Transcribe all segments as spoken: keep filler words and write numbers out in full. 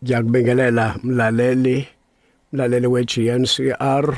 Ngiyakubingelela mlaleli mlaleli we-G N C R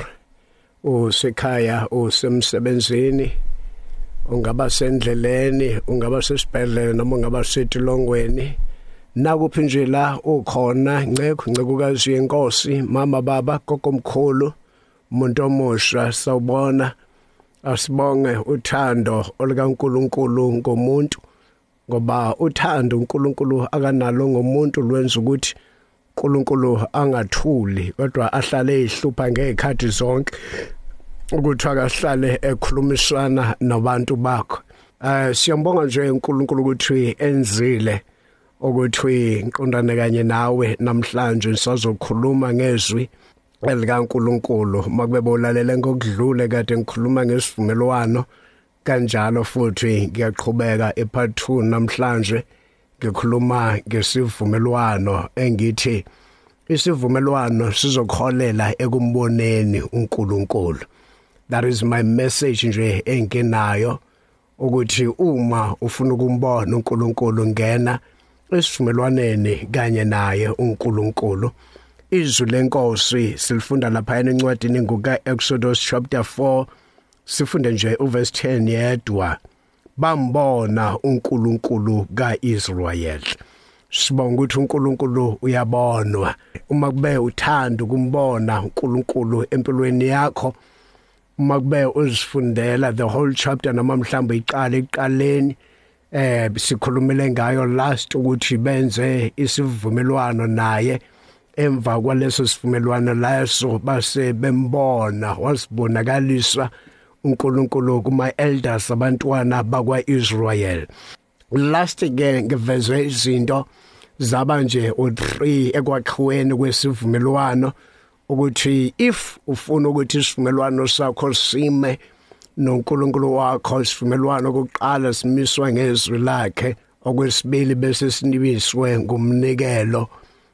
usekhaya usemsebenzini ungaba sendleleni ungaba sesibhedlela noma ungaba setilongweni nakuphi nje la ukhona nceko ncekukazi yenkosi mama baba kokomkhulu umuntu omusha sawubona asibonge uthando olikaNkuluNkulu ngomuntu ngoba uthando uNkulunkulu akanalo ngomuntu lwenza ukuthi uNkulunkulu angathuli kodwa ahlale ehlupha ngezikhathi zonke ukuthi akahlale ekhulumisana nabantu bakho. Eh siyambonga nje uNkulunkulu ukuthi enzile ukuthi ngiqondane kanye nawe namhlanje sizokhuluma ngezwi elikaNkulunkulu makube bolalela ngokudlule kade ngikhuluma ngesivumelwano kanjalo futhi ngiyaqhubeka epart two namhlanje ngikhuluma ngesivumelwano engithi isivumelwano sizokholela ekumboneni uNkulunkulu. That is my message nje enginayo ukuthi uma ufuna ukumbona uNkulunkulu ngena esivumelwaneni kanye naye uNkulunkulu. Izwi lenkosi silifunda lapha encwadini ngoka Exodus chapter four sifunde nje uverse ten yedwa bambona uNkulunkulu kaIsrayeli. Sibonga ukuthi uNkulunkulu uyabonwa uma kube uthanda ukumbona uNkulunkulu empilweni yakho uma kube uzifundela the whole chapter noma mhlawumbe iqala eqaleni eh sikhulumile ngayo last ukuthi benze isivumelwano naye emva kwaleso sivumelwano laso base bembona wasibonakaliswa uNkulunkulu kuma elders abantwana bakwaIsrael. Last again ngevezwe izinto zaba nje u three ekwakhiweni kwesivumelwano ukuthi if ufuna ukuthi isivumelwano sakho sime noNkulunkulu wakho isivumelwano kokuqala simiswa ngezwi lakhe okwesibili bese sinibiswe ngumnikelo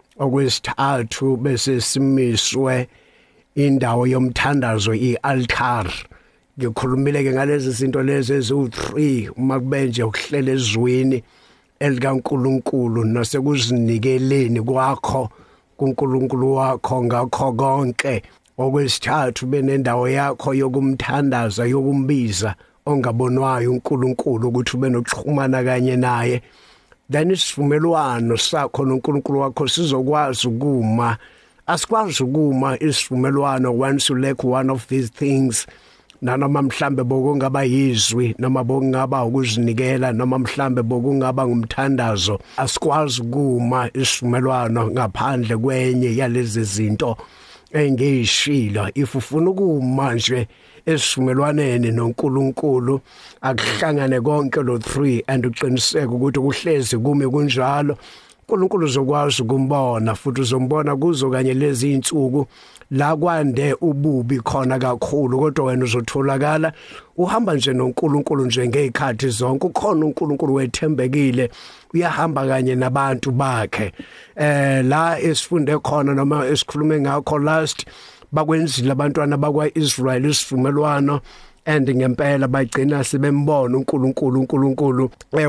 okwesithathu bese simiswe indawo yomthandazo ialtar. Ngikhulumile ke ngalezi zinto lezi ezu three uma kube nje ukuhlela ezweni elikaNkulunkulu nasekuzinikeleni kwakho kuNkulunkulu wakho ngakho konke. Okwesithathu benendawo yakho yokumthandaza yokumbiza ongabonwayo uNkulunkulu ukuthi ube nokuxhumana kanye naye. Then isivumelwano sakho noNkulunkulu wakho sizokwazi ukuma. Asikwazi ukuma isivumelwano once you lack one of these things. Nanoma mhlambe bokungaba yizwi noma bokungaba ukuzinikela noma mhlambe bokungaba ngumthandazo asikwazi ukuma isivumelwano ngaphandle kwenye yalezi zinto engeyishilo. If ufuna ukuma nje esivumelwaneni noNkulunkulu akuhlangane konke lo three and uqiniseke ukuthi uhlezi kume kunjalo uNkulunkulu uzokwazi ukumbona futhi uzombona kuzo kanye lezi insuku la kwande ububi khona kakhulu kodwa wena uzotholakala uhamba nje noNkulunkulu nje ngezikhathi zonke ukhona uNkulunkulu wethembekile uyahamba kanye nabantu bakhe. Eh la esifunde khona noma esikhulume ngakho last bakwenzile abantwana bakwaIsrael isivumelwano and ngempela bagcina sebembona uNkulunkulu uNkulunkulu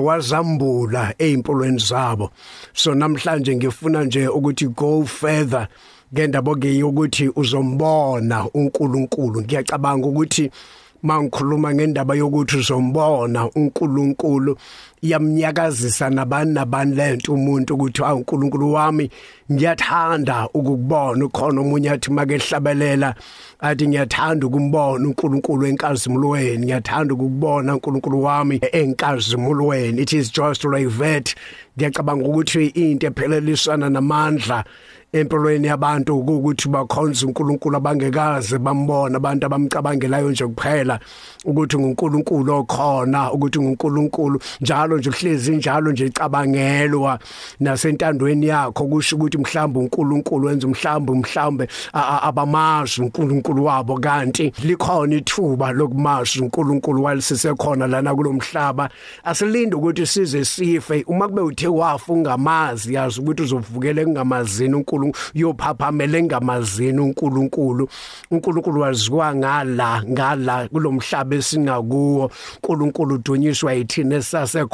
wazambula ezimpolweni zabo. So namhlanje ngifuna nje ukuthi go further ngendaba ke ukuthi uzombona uNkulunkulu. Ngiyacabanga ukuthi mangikhuluma ngendaba yokuthi uzombona uNkulunkulu iyamnyakazisa nabani nabani lento umuntu ukuthi awu uNkulunkulu wami ngiyathanda ukukubona. Ukhona umunye athi make ehlabelela athi ngiyathanda ukumbona uNkulunkulu enkazimulweni ngiyathanda ukukubona uNkulunkulu wami enkazimulweni. It is just like that. Ngiyacabanga ukuthi into ephelelisana namandla empilweni yabantu ukuthi bakhonza uNkulunkulu abangekaze bambona abantu abamcabangelayo nje kuphela ukuthi uNkulunkulu okhona ukuthi uNkulunkulu njalo nje uhlezi njalo nje icabangelwa nasentandweni yakho kusho ukuthi mhlawumbe uNkulunkulu wenza mhlawumbe mhlawumbe abamazi uNkulunkulu wabo kanti likhona ithuba lokumazi uNkulunkulu walisesekhona lana kulomhlaba. Asilinde ukuthi size sife uma kube uthe wafa ungamazi yazi ukuthi uzovukela engamazini uNkulunkulu yophaphamele ngamazini uNkulunkulu. uNkulunkulu waziwa ngala ngala kulomhlaba esingakuwo. uNkulunkulu udunyiswa yithina esasekhona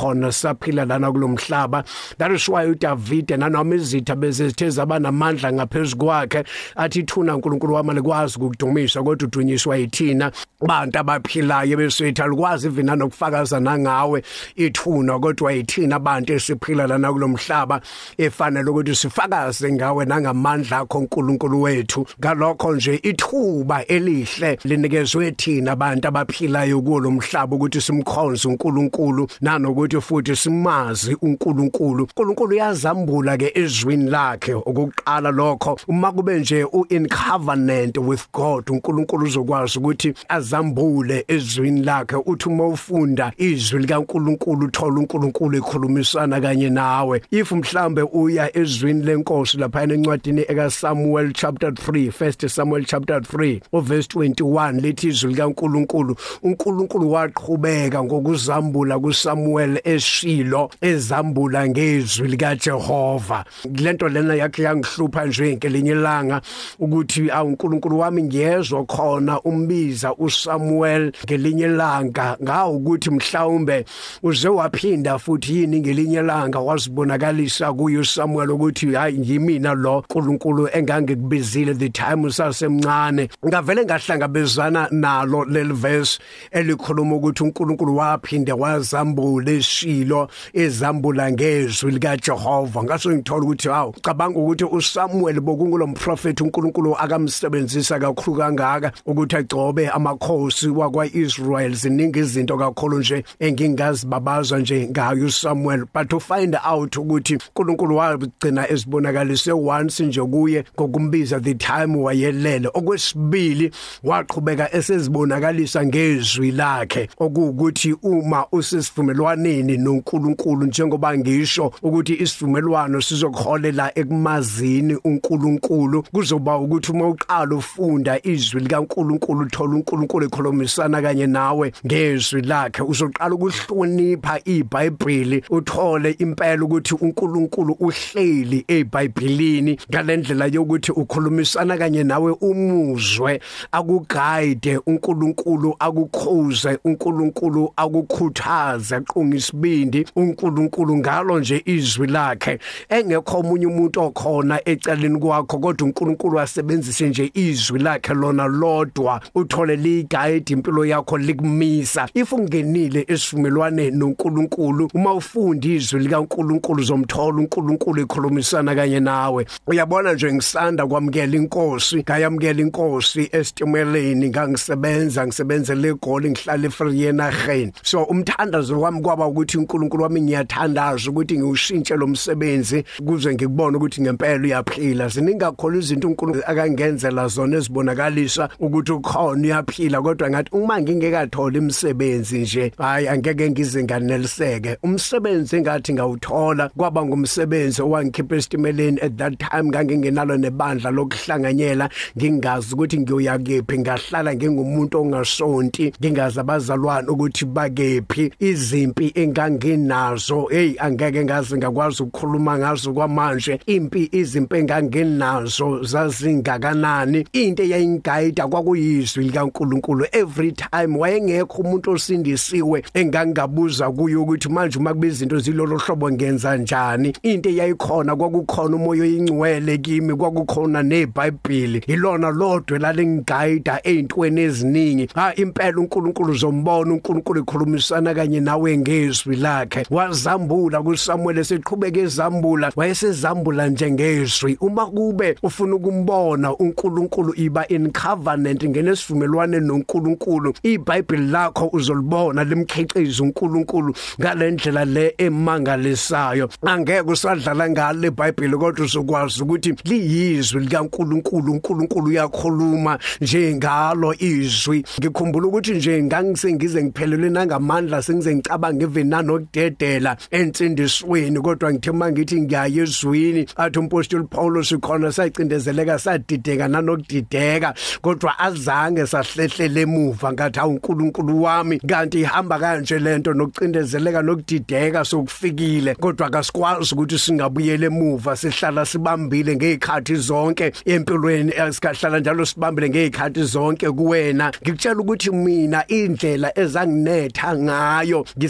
khona saphila lana kulomhlaba. That is why uDavid nanoma izitha bezithe zaba namandla ngaphezulu kwakhe athi thuna uNkulunkulu wami likwazi ukudumisa kodwa udunyiswa yithina abantu abaphilayo besethu alikwazi ivina nokufakaza nangawe ithuna kodwa yithina abantu esiphila lana kulomhlaba efanele ukuthi sifakaze ngawe nangamandla akho uNkulunkulu wethu. Ngalokho nje ithuba elihle linikezwe thina abantu abaphilayo kulo mhlaba ukuthi simkhonze uNkulunkulu nanokuthi futhi simazi uNkulunkulu. uNkulunkulu yazambula ke ezwini lakhe okuqala lokho uma kube nje u-in covenant with God uNkulunkulu uzokwazi ukuthi azambule ezwini lakhe. Uthi uma ufunda izwi likaNkulunkulu uthola uNkulunkulu ekhulumisana kanye nawe. If mhlambe uya ezwini lenkosi lapha encwadini ekaSamuel chapter three, First Samuel chapter three verse twenty-one lithi izwi likaNkulunkulu uNkulunkulu waqhubeka ngokuzambula kuSamuel eShilo ezambula ngezwi likaJehova. Lento lena yakhe yangihlupha nje ngelinye ilanga ukuthi awuNkulunkulu wami ngiyezwa khona umbiza uSamuel ngelinye ilanga ngawo ukuthi mhlawumbe uze waphinda futhi yini ngelinye ilanga wazibonakalisa kuyo uSamuel ukuthi hayi yimina lo uNkulunkulu engangikubizile the time usasemncane. Ngavele ngahlangabezana nalo leli verse elikhuluma ukuthi uNkulunkulu waphinde wazambula eShilo ezambula ngezwi likaJehova. Ngaso ngithola ukuthi hawo cabanga ukuthi uSamuel bokungulo mprofeti uNkulunkulu akamsebenzisa kakhulu kangaka ukuthi agcobe amakhosi wakwaIsrael. Ziningi izinto kakhulu nje engingazibabaza nje ngayo uSamuel, but to find out ukuthi uNkulunkulu wagcina esibonakalise once nje kuye ngokumbiza the time wayelele. Okwesibili waqhubeka esezibonakalisa ngezwi lakhe okuwukuthi uma usisivumelwaneni noNkulunkulu njengoba ngisho ukuthi isivumelwano sizokholela ekumazini uNkulunkulu kuzoba ukuthi uma uqala ufunda izwi likaNkulunkulu uthola uNkulunkulu ekhulumisana kanye nawe ngezwi lakhe uzoqala ukuhlonipha iBhayibheli uthole impela ukuthi uNkulunkulu uhleli eBhayibhelini ngalendlela yokuthi ukhulumisana kanye nawe umuzwe akuguide uNkulunkulu akukhuze uNkulunkulu akukhuthaze aqonga isibindi uNkulunkulu ngalo nje izwi lakhe. Engekho omunye umuntu okhona ecaleni kwakho kodwa uNkulunkulu asebenzise nje izwi lakhe lona lodwa uthole liguide impilo yakho likumisa. If ungenile esivumelwaneni noNkulunkulu uma ufunda izwi likaNkulunkulu zomthola uNkulunkulu ekhulumisana kanye nawe. Uyabona nje ngisanda kwamukela inkosi ngayamukela inkosi esitimeleni ngangisebenza ngisebenzele eGoli ngihlala eFrienagen. So umthandazo wami kwaba ukuthi uNkulunkulu wami ngiyathandaza ukuthi ngiushintshe lo msebenzi kuze ngikubone ukuthi ngempela uyaphila. Ziningi kakhulu izinto uNkulunkulu akangenzela zona ezibonakalisa ukuthi ukhona uyaphila kodwa ngathi uma ngingekathola imisebenzi nje hayi angeke ngize nganeliseke. Umsebenzi engathi ngawuthola kwaba ngumsebenzi owangikhipha esitimeleni at that time ngangingenalo nebandla lokuhlanganyela ngingazi ukuthi ngiyoya kephi ngahlala ngingumuntu ongasonti ngingazi abazalwane ukuthi bakephi izimpi enganginazo hey angeke ngazi ngakwazi ukukhuluma ngazo kwamanje impi izimpi enganginazo zazingakanani. Into eyayingayida kwakuyizwi likaNkulunkulu every time wayengekho umuntu osindisiwe engangabuza kuyo ukuthi manje uma kube izinto zilolo hlobo ngenza njani. Into eyayikhona kwakukhona umoya oyingcwele kimi kwakukhona neBhayibheli ilona lodwa lalengiguide ezintweni eziningi. Ha impela uNkulunkulu zombona uNkulunkulu ekhulumisana kanye nawe ngezwi lakhe. Wazambula kuSamuel eseqhubeka ezambula wayesezambula njengezwi. Uma kube ufuna ukumbona uNkulunkulu iba in covenant ngenesivumelwane noNkulunkulu iBhayibheli lakho uzolibona limkhiqiza uNkulunkulu ngalendlela le emangalisayo. Angeke usadlala ngale iBhayibheli kodwa uzokwazi ukuthi liyizwi likaNkulunkulu. uNkulunkulu uyakhuluma njengalo izwi. Ngikhumbula ukuthi nje ngangisengize ngiphelelwe nangamandla sengize ngicabanga evena nokudedela ensindisweni kodwa ngithe mangithi ngiyaye ezwini athi umpostoli Paulus khona sayicindezeleka sadideka nanokudideka kodwa azange sahlehlele emuva ngathi awuNkulunkulu wami kanti ihamba kanje lento nokucindezeleka nokudideka sokufikile kodwa akasikwazi ukuthi singabuyele emuva sihlala sibambile ngezikhathi zonke empilweni esikahlala njalo sibambile ngezikhathi zonke kuwena. Ngikutshela ukuthi mina indlela ezanginetha ngayo ngisanda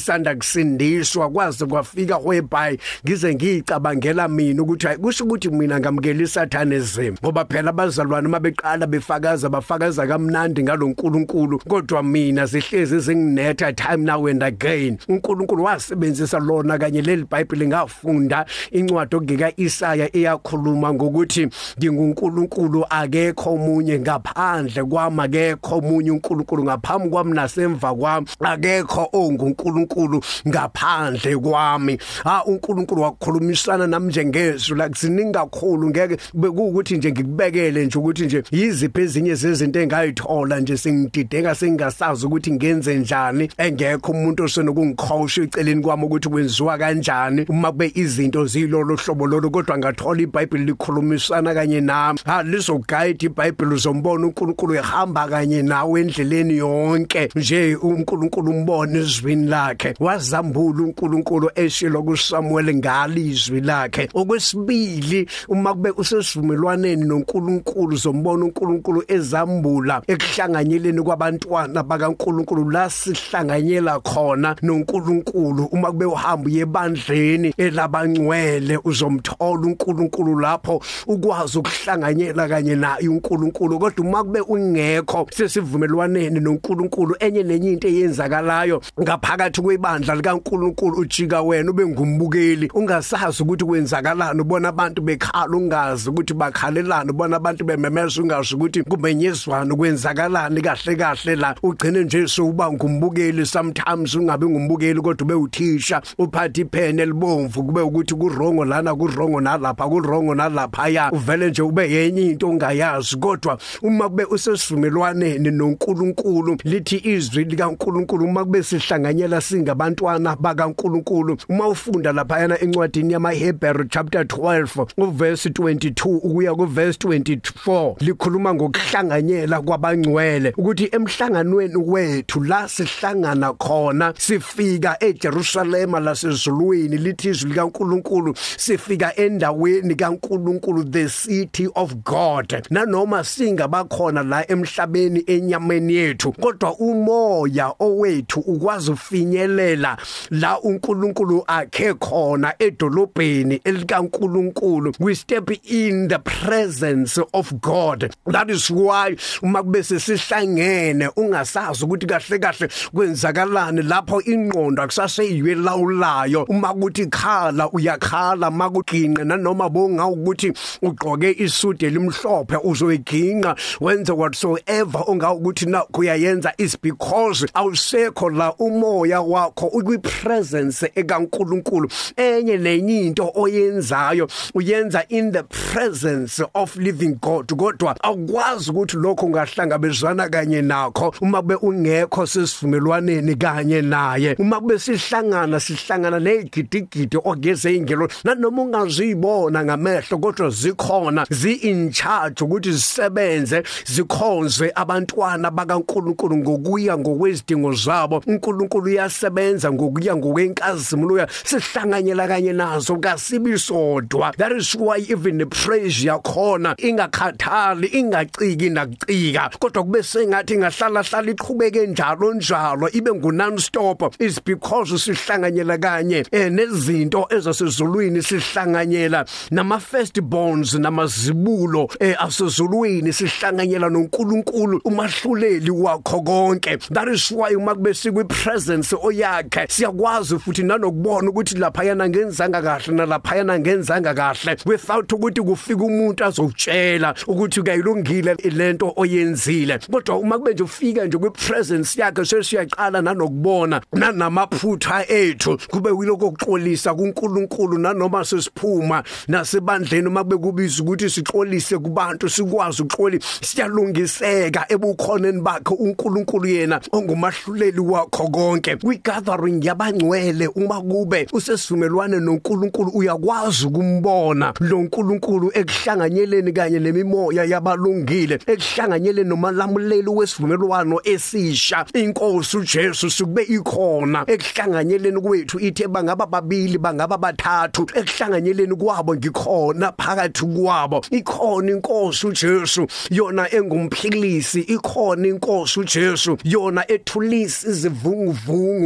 ukusindiswa kwaze kwafika whereby ngize ngicabangela mina ukuthi hayi kusho ukuthi mina ngamukela isathanism ngoba phela abazalwane mabeqala befakaza bafakaza kamnandi ngaloNkulunkulu kodwa mina zihlezi zinginetha time now and again. uNkulunkulu wasebenzisa lona kanye leli Bible ngafunda incwadi okungeka Isaya eyakhuluma ngokuthi nginguNkulunkulu akekho omunye ngaphandle kwami, akekho omunye uNkulunkulu ngaphambi kwami nasemva kwami, akekho onguNkulunkulu ngaphandle kwami. Ha uNkulunkulu wakhulumisana nami njengezwi la kuziningi kakhulu, ngeke bekuwukuthi nje ngikubekele nje ukuthi nje yiziphi ezinye zezinto engayithola nje sengidideka sengasazi ukuthi ngenze njani, engekho umuntu osenokungikhosha eceleni kwami ukuthi kwenziwa kanjani uma kube izinto zilolo hlobo lolo. Kodwa ngathola iBhayibheli likhulumisana kanye nami, ha lizoguide iBhayibheli uzombona uNkulunkulu ehamba kanye nawe endleleni yonke nje uNkulunkulu umbone izwini lakhe. Wazambula uNkulunkulu eshilo kuSamuel ngalizwi lakhe. Okwesibili, uma kube usesivumelwaneni noNkulunkulu uzombona uNkulunkulu ezambula ekuhlanganyeleni kwabantwana bakaNkulunkulu la sihlanganyela khona noNkulunkulu. Uma kube uhamba yebandleni elabangcwele uzomthola uNkulunkulu lapho ukwazi ukuhlanganyela kanye naye uNkulunkulu. Kodwa uma kube ungekho sesivumelwaneni noNkulunkulu, enye nenye into eyenzakalayo ngaphakathi kwebandla likaNkulunkulu ujika wena ube ngumbukeli ungasazi ukuthi kwenzakalani, ubona abantu bekhala ungazi ukuthi bakhalelana, ubona abantu bememeza ungazi ukuthi kumenyezwana kwenzakalani kahle kahle la. Ugcine nje sokuba ngumbukeli, sometimes ungabe ngumbukeli kodwa ube uthisha uphathe iphene elibomvu kube ukuthi kurongo lana kurongo nalapha kurongo nalapha ya uvele nje ube yenye into ongayazi. Kodwa uma kube usesivumelwaneni noNkulunkulu, lithi izwi likaNkulunkulu uma kube sihlanganyela singabantwana bakaNkulunkulu, uma ufunda lapha yana encwadini yamaHebheru chapter twelve uverse twenty-two ukuya kuverse twenty-four likhuluma ngokuhlanganyela kwabangcwele, ukuthi emhlanganweni wethu la sihlangana khona sifika eJerusalem lasezulwini, lithi izwi likaNkulunkulu sifika endaweni kaNkulunkulu, the city of God. Nanoma singabakhona la emhlabeni enyameni yethu, kodwa umoya owethu ukwazi ufinyelela la uNkulunkulu akhe khona edolobheni elikaNkulunkulu. We step in the presence of God. That is why uma kube sesihlangene ungasazi ukuthi kahle kahle kwenzakalani lapho ingqondo akusaseyiwe lawulayo. Uma kuthi khala uyakhala, makuginqe nanoma bonga ukuthi ugqoke isudu elimhlophe uzoyiginqa, wenze whatsoever onga ukuthi na kuyayenza is because awusekho la umoya wakho ukwi presence ekaNkulunkulu. Enye nenye into oyenzayo uyenza in the presence of living God, kodwa awukwazi ukuthi lokho ungahlangabezana kanye nakho uma kube ungekho sesivumelwaneni kanye naye. Uma kube sihlangana sihlangana nezigidigidi ogeze ingelo nanoma ungazibona ngamehlo kodwa zikhona zi in charge ukuthi zisebenze zikhonze abantwana bakaNkulunkulu ngokuya ngokwezidingo zabo. uNkulunkulu uyasebenza ngokuya ngokwenkazimulo sihlanganyela kanye nazo kasibisodwa. That is why even the praise yakhona ingakhathali ingaciki nakucika kodwa kube sengathi ngahlala hlala iqhubeke njalo njalo ibe ngu non stop, is because sihlanganyela kanye eh, nezinto ezasezulwini, sihlanganyela nama firstborns namazibulo eh, asezulwini, sihlanganyela noNkulunkulu umahluleli wakho konke. That is why uma kube sikwi presence oyakhe siyakwazi futhi nanokubona ukuthi lapha yana ngenzanga kahle nalapha yana ngenzanga kahle without ukuthi kufika umuntu azokutshela ukuthi kuyilungile lento oyenzile. Kodwa uma kube nje ufika nje kwi presence yakhe sesiyaqala nanokubona nanamaphutha ethu kube yiloko ukuxolisa kuNkulunkulu, nanoma sesiphuma nasebandleni uma kube kubiza ukuthi sixolise kubantu sikwazi ukuxoli siyalungiseka ebukhoneni bakhe uNkulunkulu yena ongumahluleli wakho konke. We gathering yabangcwele uma kube usesivumelwane noNkulunkulu uyakwazi ukumbona lo nkulunkulu ekuhlanganyeleni kanye nemimoya yabalungile, ekuhlanganyeleni nomalamuleli wesivumelwano esisha. Inkosi uJesu sikube ikhona ekuhlanganyeleni kwethu, ithe bangaba babili bangaba bathathu ekuhlanganyeleni kwabo ngikhona phakathi kwabo. Ikhona inkosi uJesu yona engumphilisi, ikhona inkosi uJesu yona ethulisa izivunguvungu, ikhona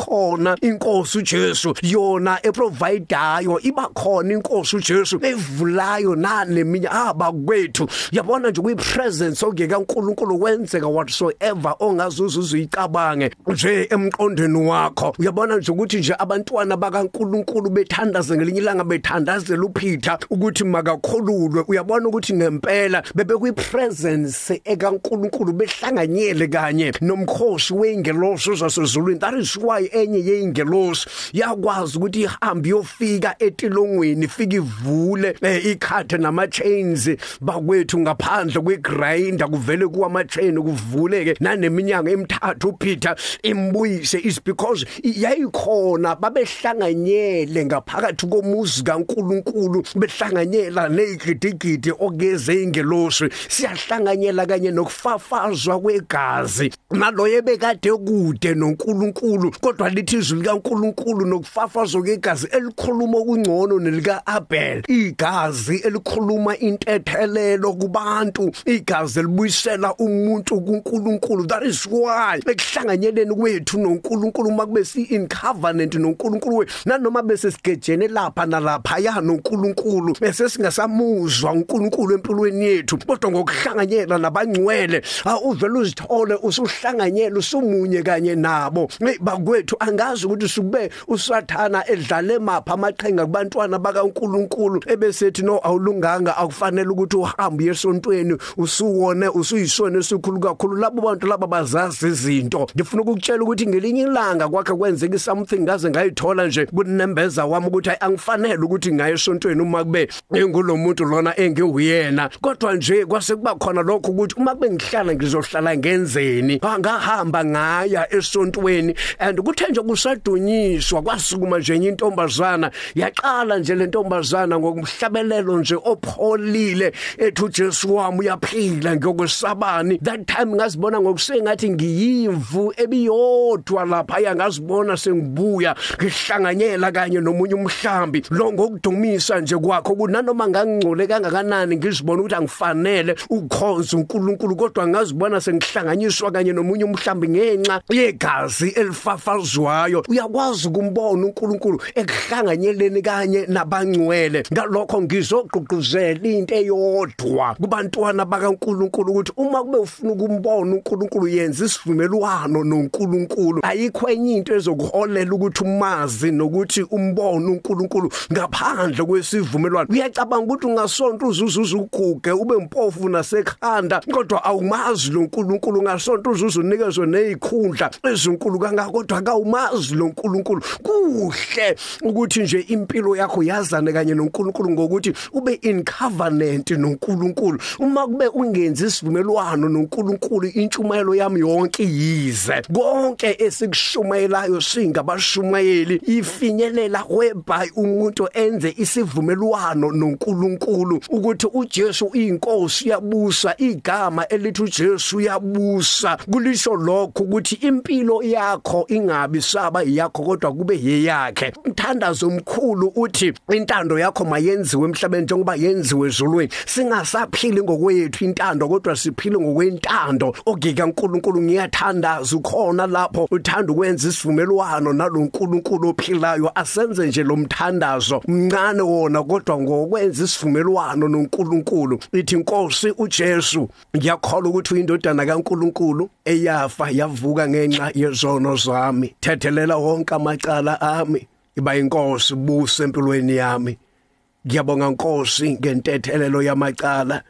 khona inkosi uJesu yona eprovidayo iba khona inkosi uJesu evulayo naneminye abakwethu yabona nje kuyipresence ongeka uNkulunkulu wenzeka whatsoever ongazuzu uyicabange nje emqondweni wakho uyabona nje ukuthi nje abantwana bakaNkulunkulu bethandaza ngelinye ilanga bethandazela uPeter ukuthi makakholulwe uyabona ukuthi ngempela bebe kuyipresence ekaNkulunkulu behlanganyele kanye nomkhosi weingelosi zasezulwini. That is why enye yeingelosi yakwazi ukuthi ihambe yofika etilongweni ifike ivule ikhathe nama chains bakwethu ngaphandle kwegrinder kuvele kuwama chain kuvuleke naneminyango emithathu uPeter imbuyise is because yayikhona babehlanganyele ngaphakathi komuzi kaNkulunkulu behlanganyela nezigidigidi ogeze ingelosi siyahlanganyela kanye nokufafazwa kwegazi naloye bekade kude noNkulunkulu kodwa lithi izwi likaNkulunkulu nokufafazwa kwegazi elikhuluma okungcono nelika Abel igazi elikhuluma intethelelo kubantu igazi elibuyisela umuntu kuNkulunkulu. That is why ekuhlanganyeleni kwethu noNkulunkulu makube si in covenant noNkulunkulu wethu nanoma bese sigejene lapha nalapha ya noNkulunkulu bese singasamuzwa uNkulunkulu empilweni yethu kodwa ngokuhlanganyela nabangcwele uvela uzithole usuhlanganyela usumunye kanye nabo bakwethu angazi ukuthi sube usathana edlale mapha amaqhenga kubantwana bakaNkulunkulu ebesethi no awulunganga akufanele ukuthi uhambe esontweni usuwone usuyisona esikhulu kakhulu labo bantu laba bazazi izinto. Ngifuna ukukutshela ukuthi ngelinye ilanga kwakhe kwenzeka something ngaze ngayithola nje kunembeza wami ukuthi angifanele ukuthi ngaye esontweni uma kube ngulomuntu lona engewuyena kodwa nje kwase kuba khona lokho ukuthi uma kube ngihlala ngizohlala ngenzeni ngahamba ngaya esontweni and kuthe nje kusadunyiswa kwasukuma nje intombazana yaqala nje lentombazana ngokumhlabelelo nje opholile ethi uJesu wami uyaphila ngokusabani. That time ngazibona ngokusengathi ngiyimvu ebiyodwa lapha yangazibona sengibuya ngihlanganyela kanye nomunye umhlambi lo ngokudumisa nje kwakho kunanoma ngangcole kangakanani ngizibona ukuthi angifanele ukukhonza uNkulunkulu kodwa ngazibona sengihlanganyiswa kanye nomunye umhlambi ngenxa yegazi elifafazwayo. Uyakwazi ukumbona uNkulunkulu ekuhlanganyeleni kanye nabangcwele ngalokho ngizogqugquzela into eyodwa kubantwana bakaNkulunkulu ukuthi uma kube ufuna ukumbona uNkulunkulu yenza isivumelwano noNkulunkulu ayikho enye into ezokuholela ukuthi umazi nokuthi umbone uNkulunkulu ngaphandle kwesivumelwano. Uyacabanga ukuthi ungasonto uzuzuza uguge ube impofu nasekhanda kodwa awumazi lo uNkulunkulu ngasonto uzuza unikezwe nezikhundla ezinkulu kangaka kodwa akawumazi lo uNkulunkulu. Kuhle ukuthi nje impilo yakho yazane kanye noNkulunkulu ngokuthi ube in covenant noNkulunkulu. Uma kube ungenza isivumelwano noNkulunkulu intshumayelo yami yonke yize konke esikushumayelayo singabashumayeli ifinyelela whereby umuntu enze isivumelwano noNkulunkulu ukuthi uJesu uyinkosi yabusa igama elithi uJesu uyabusa kulisho lokho ukuthi impilo yakho ingabi saba yakho kodwa kube yeyakhe. Umthandazo omkhulu uthi intando yakho mayenziwe emhlabeni njengoba yenziwe ezulwini. Singasaphili ngokwethu intando kodwa siphile ngokwentando ogika uNkulunkulu. Ngiyathandaza ukhona lapho uthanda ukwenza isivumelwano naloNkulunkulu ophilayo asenze nje lo mthandazo mncane wona kodwa ngokwenza isivumelwano noNkulunkulu. Ithi inkosi uJesu ngiyakholwa ukuthi uyindodana kaNkulunkulu eyafa yavuka ngenxa yezono zami. Thethelela wonke amacala ami iba inkosi busa empilweni yami. Ngiyabonga Nkosi ngentethelelo yamacala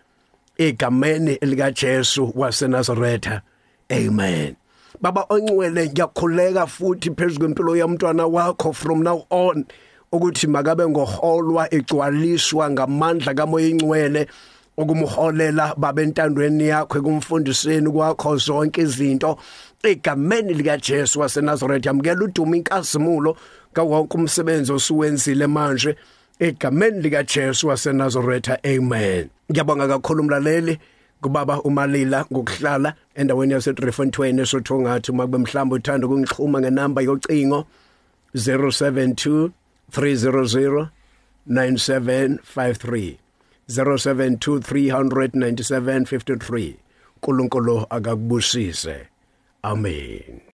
egameni elika Jesu waseNazaretha. Amen. Baba ongcwele ngiyakhuleka futhi phezulu kwempilo yomntwana wakho from now on ukuthi makabe ngoholwa egcwaliswa ngamandla kaMoya Ingcwele ukumholela babentandweni yakho kumfundiseni kwakho zonke izinto egameni lika Jesu waseNazaretha. Amukela udumo inkazimulo kawonke umsebenzi osuwenzile manje egameni lika Jesu waseNazaretha. Amen. Ngiyabonga kakhulu umlaleli kubaba uMalila ngokuhlala endaweni yaseDriefontein eSothongathi. Uma kube mhlamba uthanda ukungixhuma ngenamba yocingo zero seven two three zero zero nine seven five three zero seven two three hundred ninety-seven fifty-three. uNkulunkulu akakubusise. Amen.